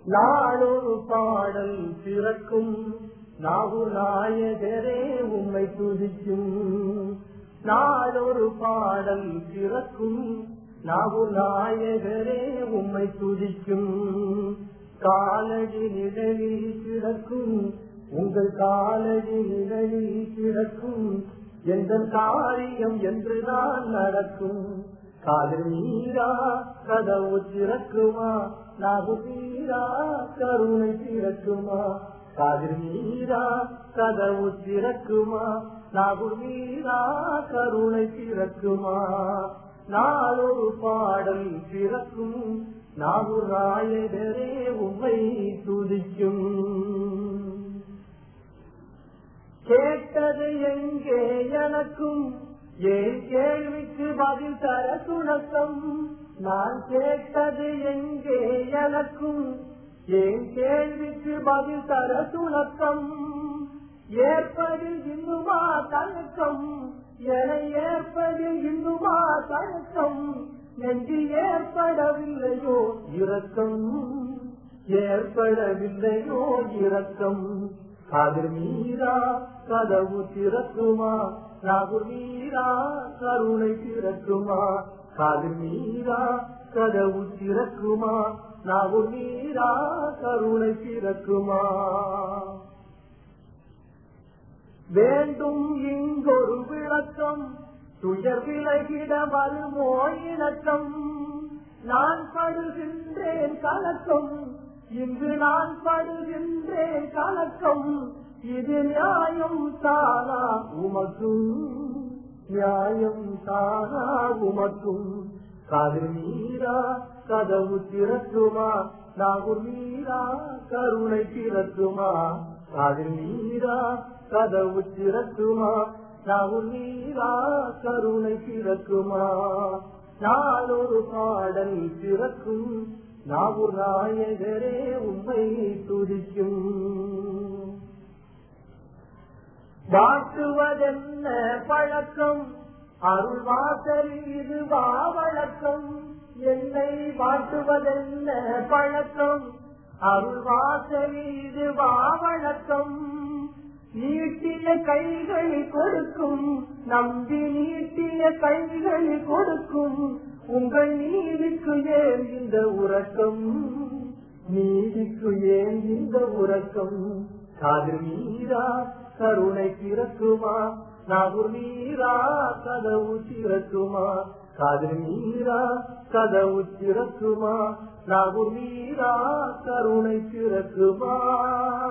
நாளொரு பாடல் பிறக்கும் நாவுநாயகரே உம்மை துதிக்கும். நாளொரு பாடல் பிறக்கும் நாவுநாயகரே உம்மை துதிக்கும். காலடி நிழலில் கிடக்கும் உங்கள் காலடி நிழலில் கிடக்கும் எந்த காரியம் என்றுதான் நடக்கும். காதல் நீரா கதவு திறக்குமா, நாகு நீரா கருணை திறக்குமா. காதல் நீரா கதவு திறக்குமா, நாகு நீரா கருணை திறக்குமா. நாளொரு பாடல் பிறக்கும் நாவுநாயகரே உம்மை துதிக்கும். கேட்டது எங்கே எனக்கும் ஏன் கேள்விக்கு பதில் தர சுணக்கம். நான் கேட்டது எங்கே எனக்கும் ஏன் கேள்விக்கு பதில் தர சுணக்கம். ஏற்பதில் இன்னுமா தயக்கம் என ஏற்பதில் இன்னுமா தயக்கம். நெஞ்சு ஏற்படவில்லையோ இரக்கம், ஏற்படவில்லையோ இரக்கம். காதல் மீரா கதவு திறக்குமா, நாகூர் மீரா கருணை திறக்குமா. காதல் மீரா கதவு திறக்குமா, நாகூர் மீரா கருணை திறக்குமா. வேண்டும் இங்கொரு விளக்கம் துயர் விலகிட வருமோ இணக்கம். நான் படுகின்றேன் கலக்கம் இங்கு நான் படுகின்றேன் கலக்கம். இது நியாயம் தானா உமக்கும், நியாயம் தானா உமக்கும். காதல் மீரா கதவு திறக்குமா, நாகூர் மீரா கருணை திறக்குமா. காதல் மீரா கதவு திறக்குமா, நாகூர் மீரா கருணை திறக்குமா. நாளொரு பாடல் பிறக்கும் நாவுநாயகரே உம்மை துதிக்கும். வாட்டுவதென்ன பழக்கம் அருள் வாசலில் இது வழக்கம். என்னை வாட்டுவதென்ன பழக்கம் அருள் வாசலில் இது வழக்கம். நீட்டிய கைகள் கொடுக்கும் நம்பி நீட்டிய கைகள் கொடுக்கும். உங்கள் நீதிக்கு ஏன் இந்த உறக்கம், நீதிக்கு ஏன் இந்த உறக்கம். காதல் மீரா கருணை திறக்குமா, நாகூர் மீரா கதவு திறக்குமா. காதல் மீரா கதவு திறக்குமா, நாகூர் மீரா கருணை திறக்குமா.